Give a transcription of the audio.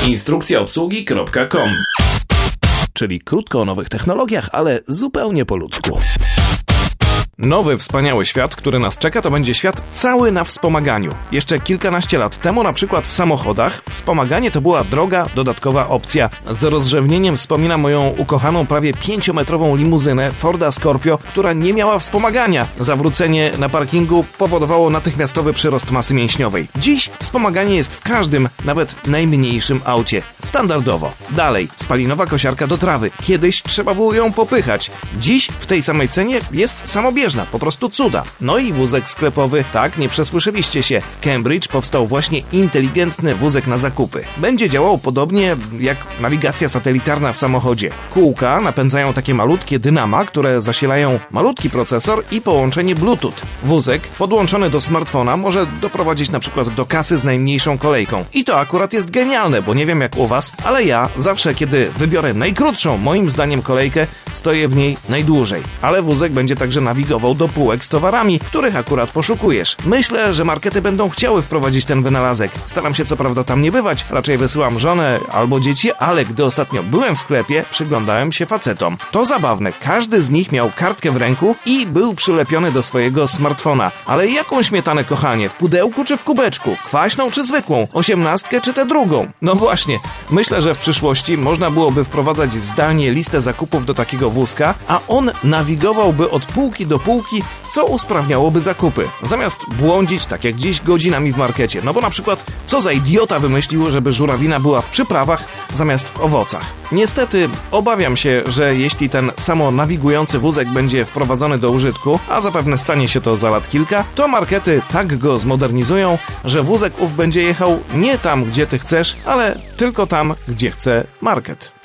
Instrukcjaobsługi.com. Czyli krótko o nowych technologiach, ale zupełnie po ludzku. Nowy, wspaniały świat, który nas czeka, to będzie świat cały na wspomaganiu. Jeszcze kilkanaście lat temu, na przykład w samochodach, wspomaganie to była droga, dodatkowa opcja. Z rozrzewnieniem wspominam moją ukochaną prawie 5-metrową limuzynę Forda Scorpio, która nie miała wspomagania. Zawrócenie na parkingu powodowało natychmiastowy przyrost masy mięśniowej. Dziś wspomaganie jest w każdym, nawet najmniejszym aucie. Standardowo. Dalej, spalinowa kosiarka do trawy. Kiedyś trzeba było ją popychać. Dziś w tej samej cenie jest samobieżna. Po prostu cuda. No i wózek sklepowy. Tak, nie przesłyszeliście się. W Cambridge powstał właśnie inteligentny wózek na zakupy. Będzie działał podobnie jak nawigacja satelitarna w samochodzie. Kółka napędzają takie malutkie dynama, które zasilają malutki procesor i połączenie Bluetooth. Wózek podłączony do smartfona może doprowadzić na przykład do kasy z najmniejszą kolejką. I to akurat jest genialne, bo nie wiem jak u was, ale ja zawsze, kiedy wybiorę najkrótszą, moim zdaniem, kolejkę, stoję w niej najdłużej. Ale wózek będzie także nawigował do półek z towarami, których akurat poszukujesz. Myślę, że markety będą chciały wprowadzić ten wynalazek. Staram się co prawda tam nie bywać, raczej wysyłam żonę albo dzieci, ale gdy ostatnio byłem w sklepie, przyglądałem się facetom. To zabawne, każdy z nich miał kartkę w ręku i był przylepiony do swojego smartfona. Ale jaką śmietanę, kochanie? W pudełku czy w kubeczku? Kwaśną czy zwykłą? 18 czy tę drugą? No właśnie, myślę, że w przyszłości można byłoby wprowadzać zdalnie listę zakupów do takiego wózka, a on nawigowałby od półki do półki, co usprawniałoby zakupy. Zamiast błądzić, tak jak dziś, godzinami w markecie. No bo na przykład, co za idiota wymyślił, żeby żurawina była w przyprawach zamiast w owocach. Niestety, obawiam się, że jeśli ten samonawigujący wózek będzie wprowadzony do użytku, a zapewne stanie się to za lat kilka, to markety tak go zmodernizują, że wózek ów będzie jechał nie tam, gdzie ty chcesz, ale tylko tam, gdzie chce market.